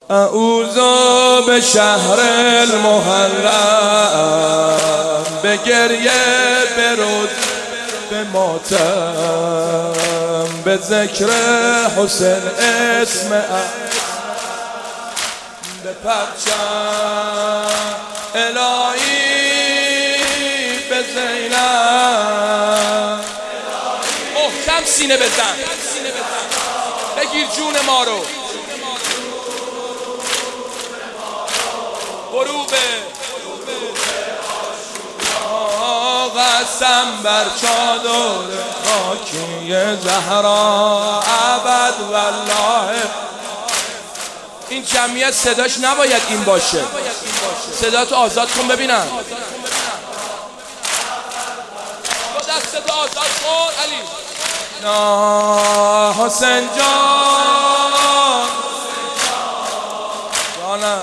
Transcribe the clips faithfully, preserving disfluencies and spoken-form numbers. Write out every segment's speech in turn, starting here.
اعوذ به شهر المحرم، به گریه به روز به ماتم، به ذکر حسین اسم به پرچم الهی، به زینب محکم سینه بزن، بگیر جون ما رو. غروب قسم بر چادر خاکی زهرا ابد والله. این جمعیت صداش نباید این باشه، صدا تو آزاد کن ببینم، با دستت آزاد کن علی. نه حسین جان جانم،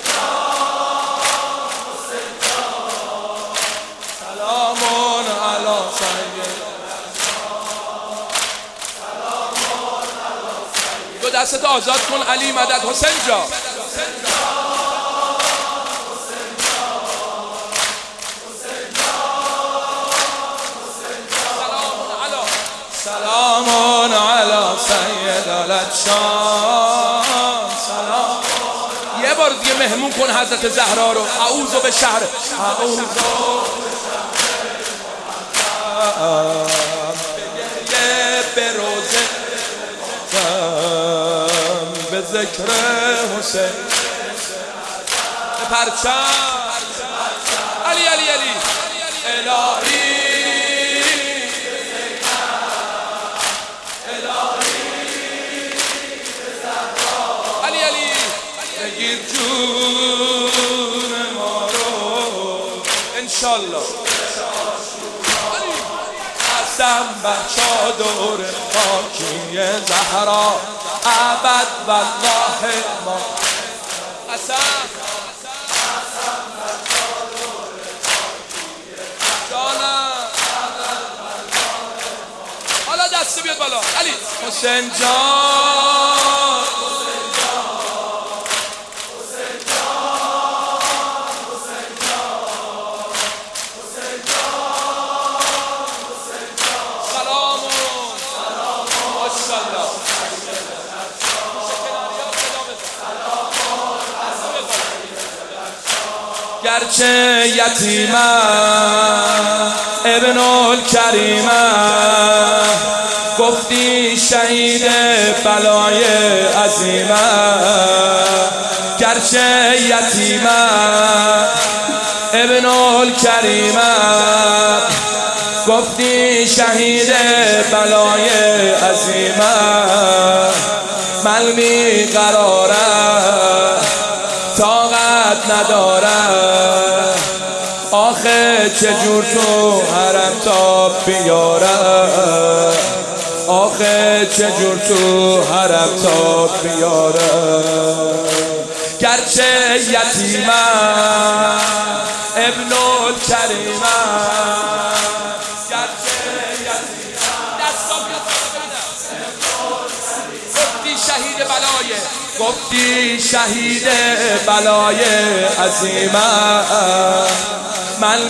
سلامون علی سید، دو دستت آزاد کن علی مدد. حسین جان سلامون علی سید الشان. سلام یه بار دیگه مهمون کن حضرت زهرا رو. اعوذ به شهر، اعوذ به روزه به ذکر حسین به پرچم علی علی علی الهی، علی علی بگیر جون ما رو انشالله. قسم بر چادر خاکی زهرا ابد والله ما. قسم جانم، حالا دست بیاد بالا علی. حسین جان گرچه یتیمم ابن الکریمم، گفتی شهید بلای عظیمم. گرچه یتیمم ابن الکریمم، گفتی شهید بلای عظیمم. من بیقرارم طاقت ندارم، آخه چجور تو حرم تا بیارم، آخه چجور تو حرم تا بیارم. گرچه یتیمم ابن الکریمم، گرچه یتیمم دستم گفتی شهید بلای، گفتی شهید بلای عظیمم. من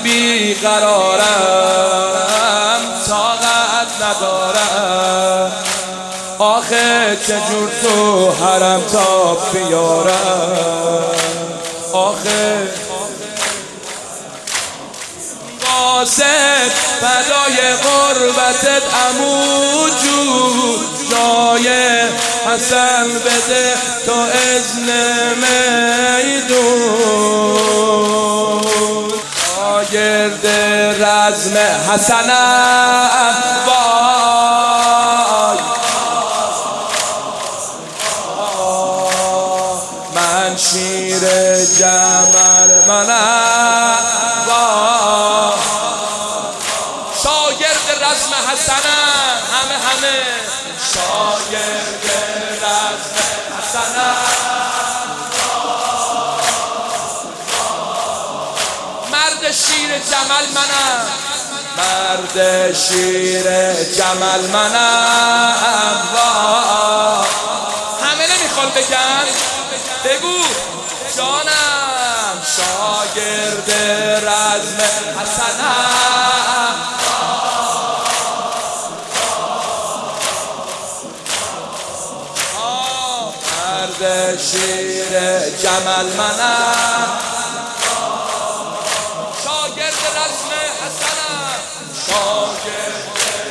بیقرارم طاقت ندارم، آخه چجور تو حرم تا بیارم، آخه قاصد فدای قربتت عمو جون، جای حسن بده تو اذن میدون. شاگرد رزم حسنم وای، من شیر جمل منم وای. شاگرد رزم حسنم همه همه، شاگرد رزم حسنم، مرد شیر جمل منم، مرد شیر جمل منم. همه نمیخوان بگن بگو جانم شاگرد رزم حسنم مرد شیر جمل منم شاگرد رزم حسنم شاگرد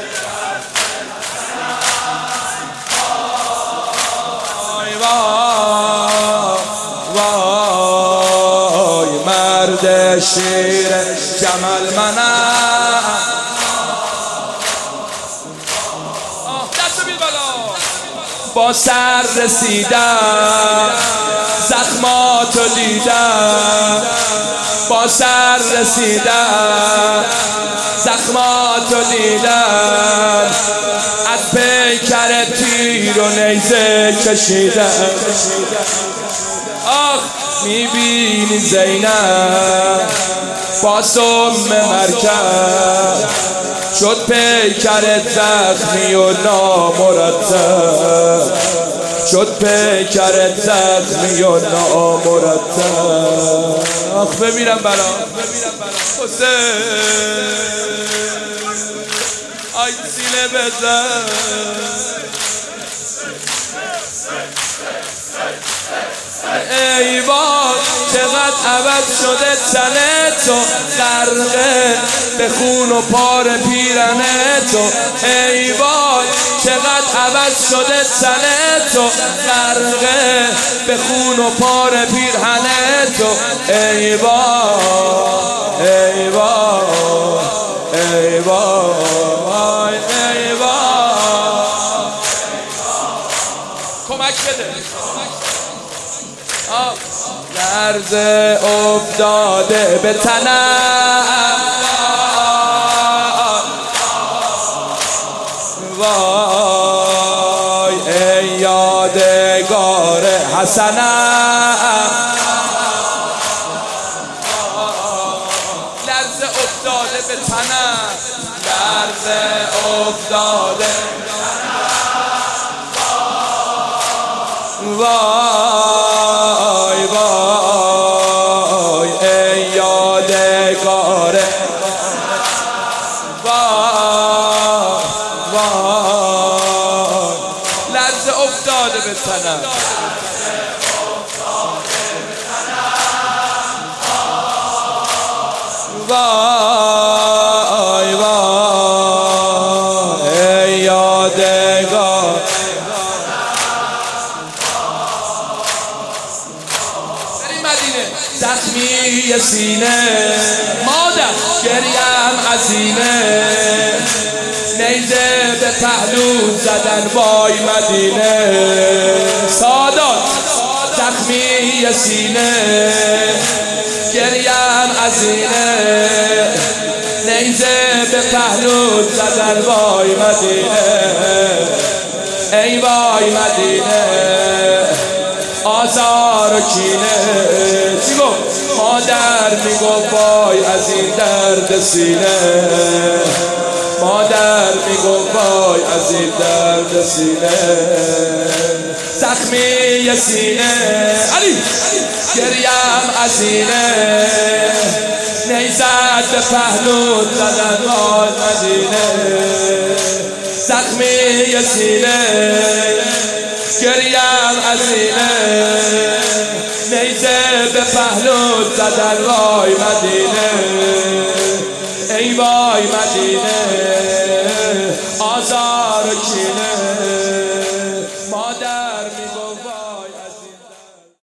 وای مرد شیر جمل منم دست بید بالا با سر رسیدم زخماتو دیدم با سر رسیدم زخماتو دیدم از پیکر تیر و نیزه کشیدم آخ میبینی زینب با سم مرکب شد پیکرت زخمی و نامرتب شد پیکرت زخمی و نامرتب آخ بمیرم برا حسین آی سینه بزن ای باد چقدر عوض شده تنه تو غرقه به خون و پار پیرنه تو ای باد چقدر عوض شده تنه تو غرقه به خون و پار پیرهنه تو ای باد ای باد ای باد ای باد کمک بده لرزه افتاده به تنم وای ای یادگار حسنم لرزه افتاده به تنم لرزه افتاده به تنم وای وای ای یادگار وای وای لرزه افتاده به تنم وای وای ای یادگار زخمی سینه مادر گریم عزینه نیزه به پهلو زدن وای مدینه سادات زخمی سینه گریم عزینه نیزه به پهلو زدن وای مدینه ای وای مدینه آزار و کینه چی گفت؟ مادر میگفت وای از این درد سینه مادر میگفت وای از این درد سینه زخمی سینه علی گریم عزینه نیزد به پهلو زدن وای مدینه زخمی سینه گریم عزینه نیزه به پهلو زدن وای مدینه ای وای مدینه